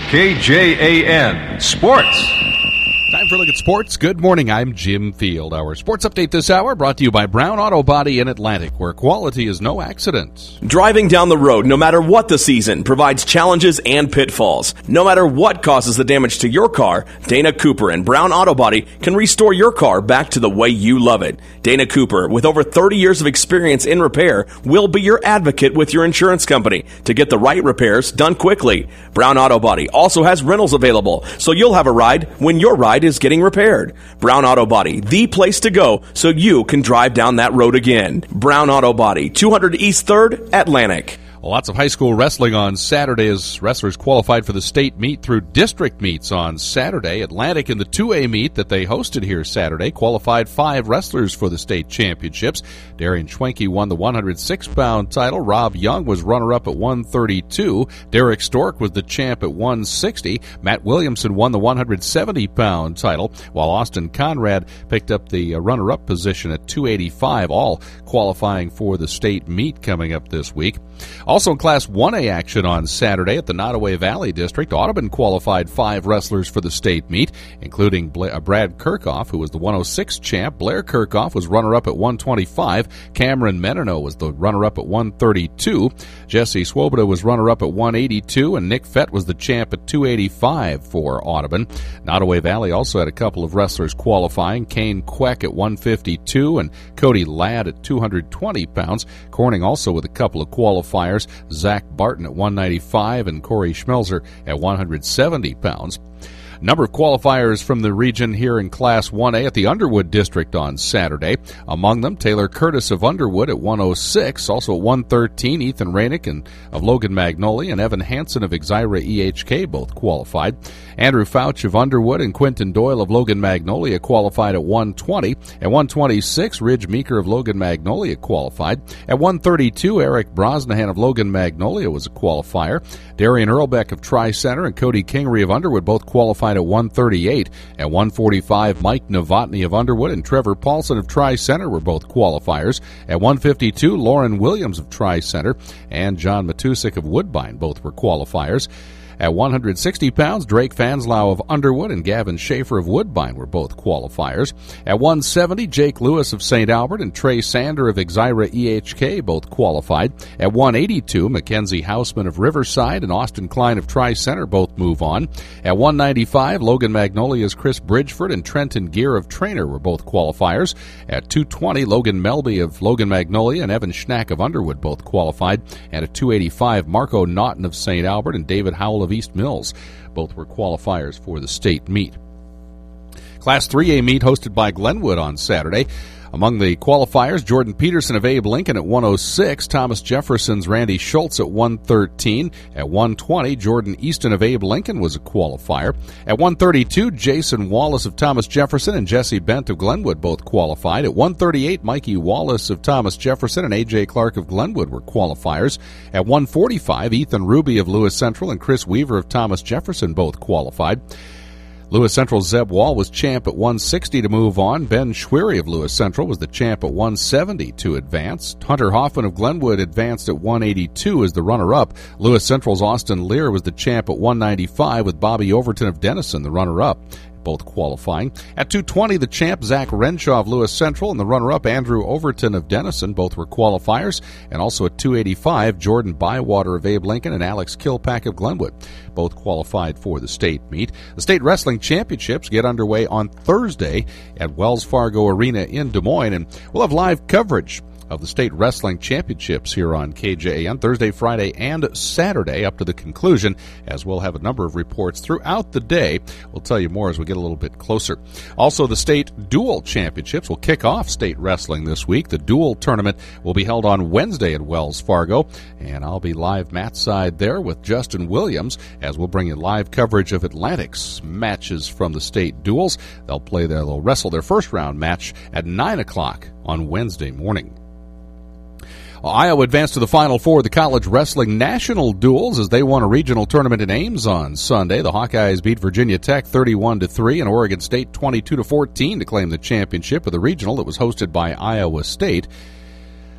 KJAN Sports. Time for a look at sports. Good morning, I'm Jim Field. Our sports update this hour brought to you by Brown Auto Body in Atlantic, where quality is no accident. Driving down the road, no matter what the season, provides challenges and pitfalls. No matter what causes the damage to your car, Dana Cooper and Brown Auto Body can restore your car back to the way you love it. Dana Cooper, with over 30 years of experience in repair, will be your advocate with your insurance company to get the right repairs done quickly. Brown Auto Body also has rentals available, so you'll have a ride when your ride is getting repaired. Brown Auto Body, the place to go so you can drive down that road again. Brown Auto Body, 200 East 3rd, Atlantic. Lots of high school wrestling on Saturday as wrestlers qualified for the state meet through district meets on Saturday. Atlantic in the 2A meet that they hosted here Saturday qualified 5 wrestlers for the state championships. Darian Schwenke won the 106-pound title. Rob Young was runner-up at 132. Derek Stork was the champ at 160. Matt Williamson won the 170-pound title, while Austin Conrad picked up the runner-up position at 285, all qualifying for the state meet coming up this week. Also in Class 1A action on Saturday at the Nottoway Valley District, Audubon qualified 5 wrestlers for the state meet, including Brad Kirchhoff, who was the 106 champ. Blair Kirchhoff was runner-up at 125. Cameron Menino was the runner-up at 132. Jesse Swoboda was runner-up at 182, and Nick Fett was the champ at 285 for Audubon. Nottoway Valley also had a couple of wrestlers qualifying, Kane Queck at 152 and Cody Ladd at 220 pounds. Corning also with a couple of qualifiers, Zach Barton at 195 and Corey Schmelzer at 170 pounds. Number of qualifiers from the region here in Class 1A at the Underwood District on Saturday. Among them, Taylor Curtis of Underwood at 106. Also at 113, Ethan Rainick of Logan Magnolia and Evan Hansen of Exira EHK both qualified. Andrew Fouch of Underwood and Quentin Doyle of Logan Magnolia qualified at 120. At 126, Ridge Meeker of Logan Magnolia qualified. At 132, Eric Brosnahan of Logan Magnolia was a qualifier. Darian Earlbeck of Tri-Center and Cody Kingery of Underwood both qualified at 138. At 145, Mike Novotny of Underwood and Trevor Paulson of Tri-Center were both qualifiers. At 152, Lauren Williams of Tri-Center and John Matusik of Woodbine both were qualifiers. At 160 pounds, Drake Fanslau of Underwood and Gavin Schaefer of Woodbine were both qualifiers. At 170, Jake Lewis of St. Albert and Trey Sander of Exira EHK both qualified. At 182, Mackenzie Hausman of Riverside and Austin Klein of Tri-Center both move on. At 195, Logan Magnolia's Chris Bridgeford and Trenton Gear of Trainer were both qualifiers. At 220, Logan Melby of Logan Magnolia and Evan Schnack of Underwood both qualified. And at 285, Marco Naughton of St. Albert and David Howell of East Mills both were qualifiers for the state meet. Class 3A meet hosted by Glenwood on Saturday. Among the qualifiers, Jordan Peterson of Abe Lincoln at 106, Thomas Jefferson's Randy Schultz at 113. At 120, Jordan Easton of Abe Lincoln was a qualifier. At 132, Jason Wallace of Thomas Jefferson and Jesse Bent of Glenwood both qualified. At 138, Mikey Wallace of Thomas Jefferson and A.J. Clark of Glenwood were qualifiers. At 145, Ethan Ruby of Lewis Central and Chris Weaver of Thomas Jefferson both qualified. Lewis Central's Zeb Wall was champ at 160 to move on. Ben Schwery of Lewis Central was the champ at 170 to advance. Hunter Hoffman of Glenwood advanced at 182 as the runner-up. Lewis Central's Austin Lear was the champ at 195 with Bobby Overton of Denison the runner-up, both qualifying. At 220, the champ Zach Renshaw of Lewis Central and the runner-up Andrew Overton of Denison both were qualifiers. And also at 285, Jordan Bywater of Abe Lincoln and Alex Kilpack of Glenwood both qualified for the state meet. The state wrestling championships get underway on Thursday at Wells Fargo Arena in Des Moines, and we'll have live coverage of the state wrestling championships here on KJAN Thursday, Friday, and Saturday up to the conclusion, as we'll have a number of reports throughout the day. We'll tell you more as we get a little bit closer. Also, the state dual championships will kick off state wrestling this week. The dual tournament will be held on Wednesday at Wells Fargo, and I'll be live mat side there with Justin Williams as we'll bring you live coverage of Atlantic's matches from the state duels. They'll wrestle their first round match at 9 o'clock on Wednesday morning. Iowa advanced to the Final Four of the College Wrestling National Duels as they won a regional tournament in Ames on Sunday. The Hawkeyes beat Virginia Tech 31-3 and Oregon State 22-14 to claim the championship of the regional that was hosted by Iowa State.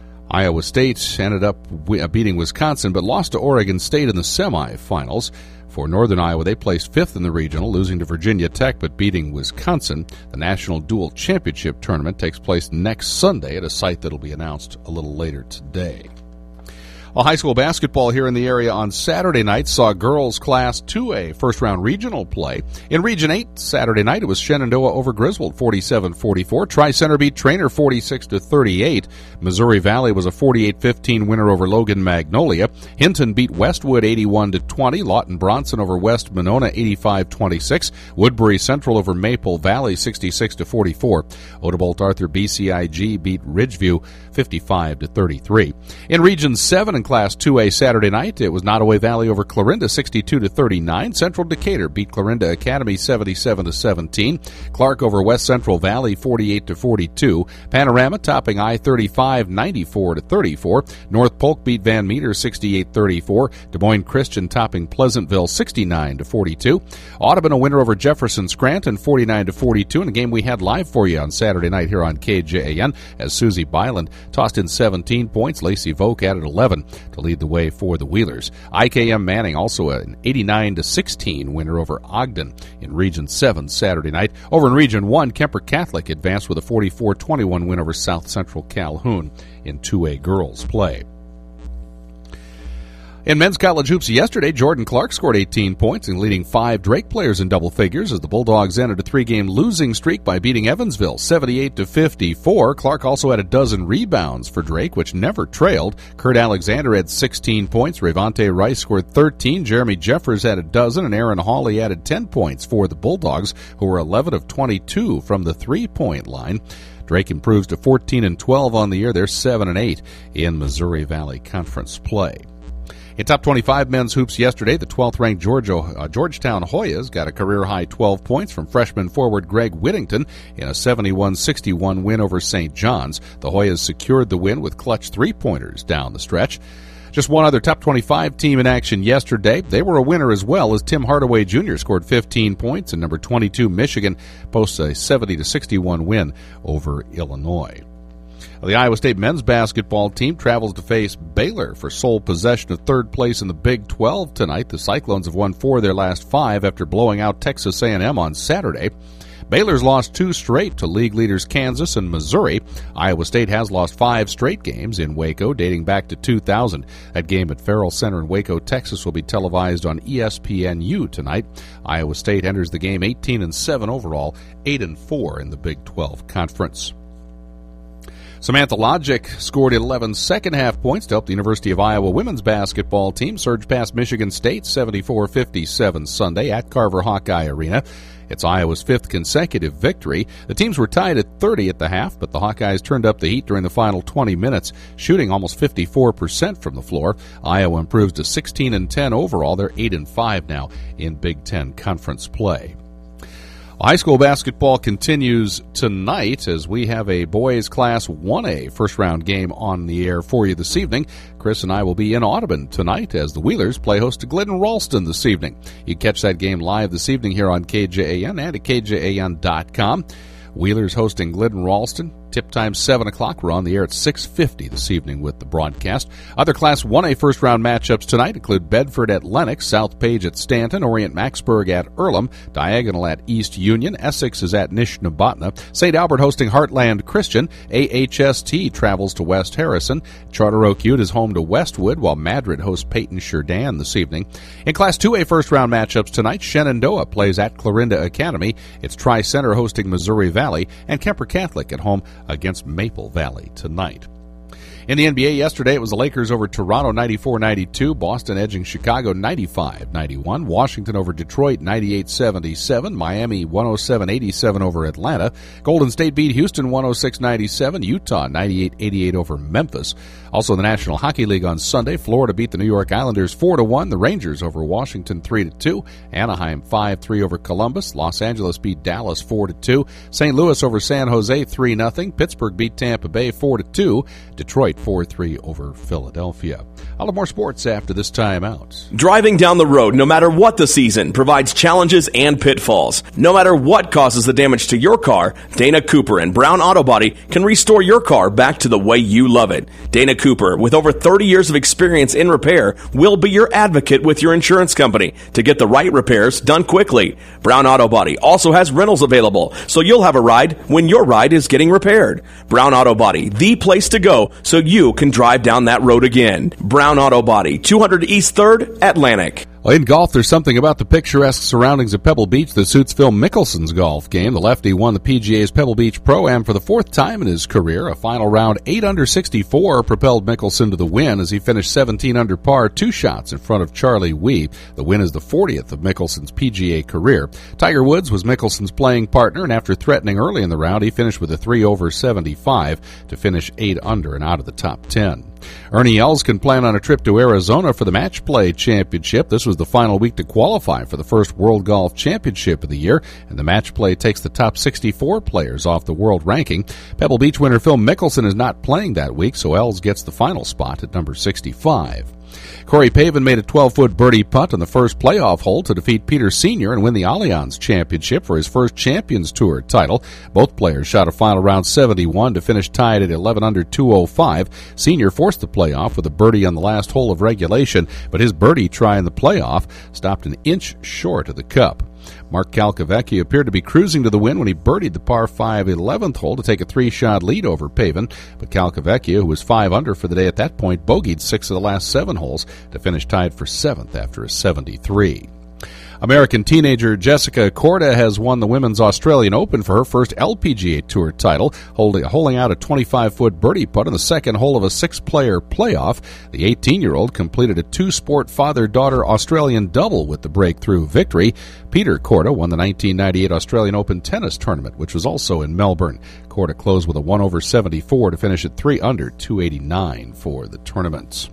Iowa State ended up beating Wisconsin but lost to Oregon State in the semifinals. For Northern Iowa, they placed 5th in the regional, losing to Virginia Tech but beating Wisconsin. The National Dual Championship Tournament takes place next Sunday at a site that will be announced a little later today. Well, high school basketball here in the area on Saturday night saw girls Class 2A first-round regional play. In Region 8, Saturday night, it was Shenandoah over Griswold, 47-44. Tri-Center beat Trainer, 46-38. Missouri Valley was a 48-15 winner over Logan Magnolia. Hinton beat Westwood, 81-20. Lawton Bronson over West Monona, 85-26. Woodbury Central over Maple Valley, 66-44. Odebolt Arthur BCIG beat Ridgeview, 55-33. In Region 7 in Class 2A Saturday night, it was Nottoway Valley over Clarinda, 62-39. Central Decatur beat Clarinda Academy, 77-17. Clark over West Central Valley, 48-42. Panorama topping I-35, 94-34. North Polk beat Van Meter, 68-34. Des Moines Christian topping Pleasantville, 69-42. Audubon a winner over Jefferson Scranton, 49-42, in a game we had live for you on Saturday night here on KJAN, as Susie Byland tossed in 17 points. Lacey Voke added 11 to lead the way for the Wheelers. IKM Manning also an 89-16 winner over Ogden in Region 7 Saturday night. Over in Region 1, Kemper Catholic advanced with a 44-21 win over South Central Calhoun in 2A girls play. In men's college hoops yesterday, Jordan Clark scored 18 points and leading 5 Drake players in double figures as the Bulldogs ended a 3-game losing streak by beating Evansville 78-54. Clark also had a dozen rebounds for Drake, which never trailed. Kurt Alexander had 16 points. Rayvonte Rice scored 13. Jeremy Jeffers had a dozen, and Aaron Hawley added 10 points for the Bulldogs, who were 11 of 22 from the three-point line. Drake improves to 14-12 on the year. They're 7-8 in Missouri Valley Conference play. In top 25 men's hoops yesterday, the 12th-ranked Georgetown Hoyas got a career-high 12 points from freshman forward Greg Whittington in a 71-61 win over St. John's. The Hoyas secured the win with clutch three-pointers down the stretch. Just one other top 25 team in action yesterday. They were a winner as well, as Tim Hardaway Jr. scored 15 points, and number 22 Michigan posts a 70-61 win over Illinois. The Iowa State men's basketball team travels to face Baylor for sole possession of third place in the Big 12 tonight. The Cyclones have won 4 of their last 5 after blowing out Texas A&M on Saturday. Baylor's lost 2 straight to league leaders Kansas and Missouri. Iowa State has lost 5 straight games in Waco dating back to 2000. That game at Farrell Center in Waco, Texas will be televised on ESPNU tonight. Iowa State enters the game 18-7 overall, 8-4 in the Big 12 Conference. Samantha Logic scored 11 second-half points to help the University of Iowa women's basketball team surge past Michigan State 74-57 Sunday at Carver Hawkeye Arena. It's Iowa's 5th consecutive victory. The teams were tied at 30 at the half, but the Hawkeyes turned up the heat during the final 20 minutes, shooting almost 54% from the floor. Iowa improves to 16-10 overall. They're 8-5 now in Big Ten Conference play. High school basketball continues tonight as we have a boys Class 1A first-round game on the air for you this evening. Chris and I will be in Audubon tonight as the Wheelers play host to Glidden Ralston this evening. You can catch that game live this evening here on KJAN and at KJAN.com. Wheelers hosting Glidden Ralston. Tip time 7 o'clock. We're on the air at 6:50 this evening with the broadcast. Other Class 1A first-round matchups tonight include Bedford at Lenox, South Page at Stanton, Orient Maxburg at Earlham, Diagonal at East Union, Essex is at Nishnabotna, St. Albert hosting Heartland Christian, AHST travels to West Harrison, Charter Oak Ute is home to Westwood, while Madrid hosts Peyton Sheridan this evening. In Class 2A first-round matchups tonight, Shenandoah plays at Clarinda Academy. It's Tri-Center hosting Missouri Valley, and Kemper Catholic at home against Maple Valley tonight. In the NBA yesterday, it was the Lakers over Toronto 94-92, Boston edging Chicago 95-91, Washington over Detroit 98-77, Miami 107-87 over Atlanta, Golden State beat Houston 106-97, Utah 98-88 over Memphis. Also in the National Hockey League on Sunday, Florida beat the New York Islanders 4-1, the Rangers over Washington 3-2, Anaheim 5-3 over Columbus, Los Angeles beat Dallas 4-2, St. Louis over San Jose 3-0, Pittsburgh beat Tampa Bay 4-2, Detroit Detroit 4-3 over Philadelphia. I'll have more sports after this timeout. Driving down the road, no matter what the season, provides challenges and pitfalls. No matter what causes the damage to your car, Dana Cooper and Brown Auto Body can restore your car back to the way you love it. Dana Cooper, with over 30 years of experience in repair, will be your advocate with your insurance company to get the right repairs done quickly. Brown Auto Body also has rentals available, so you'll have a ride when your ride is getting repaired. Brown Auto Body, the place to go so you can drive down that road again. Brown Auto Body, 200 East 3rd, Atlantic. Well, in golf, there's something about the picturesque surroundings of Pebble Beach that suits Phil Mickelson's golf game. The lefty won the PGA's Pebble Beach Pro-Am for the fourth time in his career. A final round 8 under 64 propelled Mickelson to the win as he finished 17 under par, 2 shots in front of Charlie Wee. The win is the 40th of Mickelson's PGA career. Tiger Woods was Mickelson's playing partner, and after threatening early in the round, he finished with a 3 over 75 to finish 8 under and out of the top 10. Ernie Els can plan on a trip to Arizona for the Match Play Championship. This was the final week to qualify for the first World Golf Championship of the year, and the Match Play takes the top 64 players off the world ranking. Pebble Beach winner Phil Mickelson is not playing that week, so Els gets the final spot at number 65. Corey Pavin made a 12-foot birdie putt on the first playoff hole to defeat Peter Senior and win the Allianz Championship for his first Champions Tour title. Both players shot a final round 71 to finish tied at 11 under 205. Senior forced the playoff with a birdie on the last hole of regulation, but his birdie try in the playoff stopped an inch short of the cup. Mark Calcavecchia appeared to be cruising to the win when he birdied the par 5 11th hole to take a 3-shot lead over Pavin, but Calcavecchia, who was 5 under for the day at that point, bogeyed 6 of the last 7 holes to finish tied for 7th after a 73. American teenager Jessica Korda has won the Women's Australian Open for her first LPGA Tour title, holding out a 25-foot birdie putt on the second hole of a 6-player playoff. The 18-year-old completed a 2-sport father-daughter Australian double with the breakthrough victory. Peter Korda won the 1998 Australian Open tennis tournament, which was also in Melbourne. Korda closed with a 1 over 74 to finish at 3 under 289 for the tournament.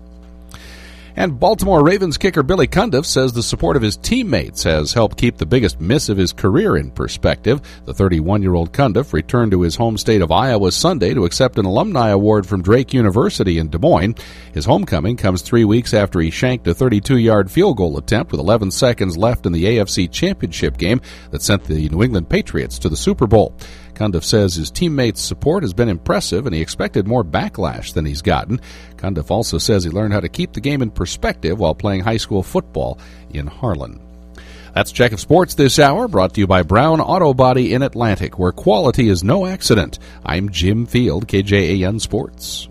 And Baltimore Ravens kicker Billy Cundiff says the support of his teammates has helped keep the biggest miss of his career in perspective. The 31-year-old Cundiff returned to his home state of Iowa Sunday to accept an alumni award from Drake University in Des Moines. His homecoming comes 3 weeks after he shanked a 32-yard field goal attempt with 11 seconds left in the AFC Championship game that sent the New England Patriots to the Super Bowl. Cundiff says his teammates' support has been impressive, and he expected more backlash than he's gotten. Cundiff also says he learned how to keep the game in perspective while playing high school football in Harlan. That's Check of Sports this hour, brought to you by Brown Auto Body in Atlantic, where quality is no accident. I'm Jim Field, KJAN Sports.